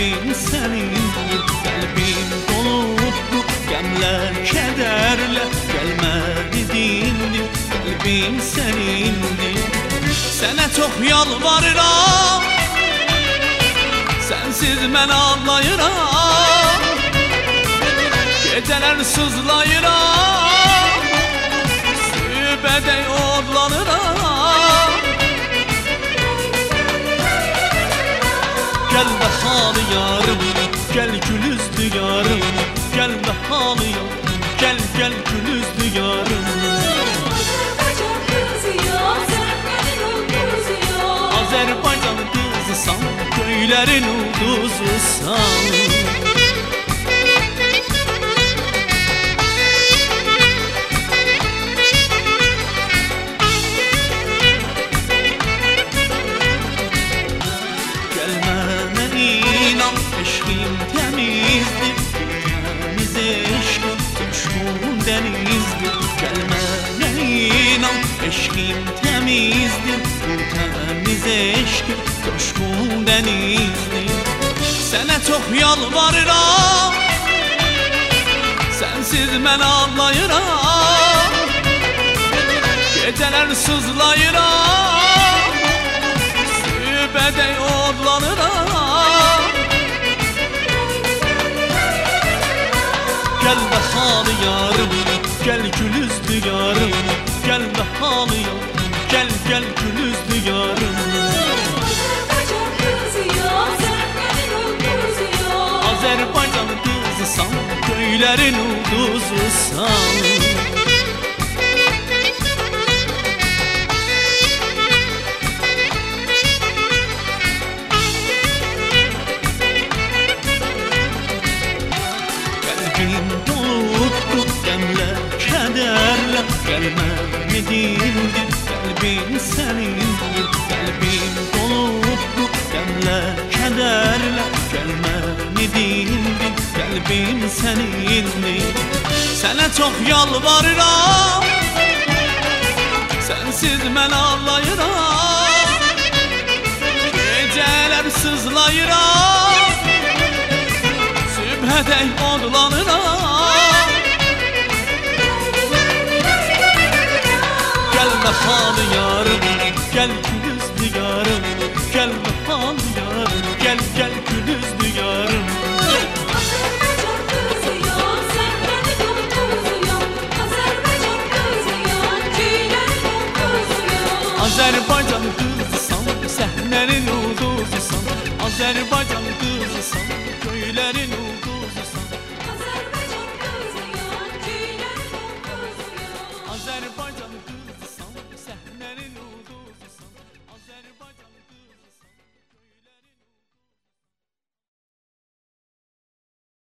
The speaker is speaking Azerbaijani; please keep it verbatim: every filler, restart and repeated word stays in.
Kalbin senindir, kalbin doludur Qəmlər, kədərlə gəlmədi dindir Kalbin senindir. Sənə çox yalvarıram, sənsiz mən ağlayıram Gecələr sızlayıram, sübədək odlanıram Gəl də halı yarım, gəl gül üzdü yarım Gəl də halı yarım, gəl gəl gül üzdü yarım Azərbaycan qızısan, göylərin ulduzusan Eşqim təmizdir, təmiz eşqim coşqun dənizdir Gəl mənə inan, eşqim təmizdir, təmiz eşqim coşqun dənizdir Sənə çox yalvarıram, sənsiz mən ağlayıram Gecələr sızlayıram, sübədək odlanıram Gəl də halı yarım, gəl gül üzdü yarım Gəl də halı yarım, gəl gəl gül üzdü yarım Azərbaycan qızısan, göylərin ulduzusan Gəlmədi dindir, qəlbin sənindir Qəlbin dolubdur, qəmlər, kədərlə Gəlmədi dindir, qəlbin sənindir Sənə çox yalvarıram, sənsiz mən ağlayıram Gecələr sızlayıram, sübhədək odlanıram Gəl də halı yarım, gəl gül üzdü yarım Gəl də halı yarım, gəl gəl gül üzdü yarım Azərbaycan qızısan, səhnənin ulduzusan Azərbaycan qızısan, göylərin